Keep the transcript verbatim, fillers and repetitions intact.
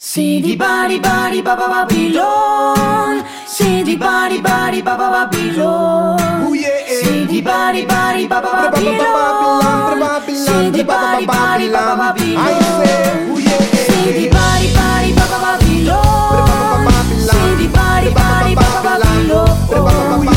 Sidi bari bari baba Babylon. Sidi bari bari baba Babylon. Ooh, yeah, eh. Sidi bari bari baba Babylon. Sidi bari bari baba Babylon. I say, ooh, yeah, eh. Sidi bari bari baba Babylon. Sidi bari bari baba Babylon.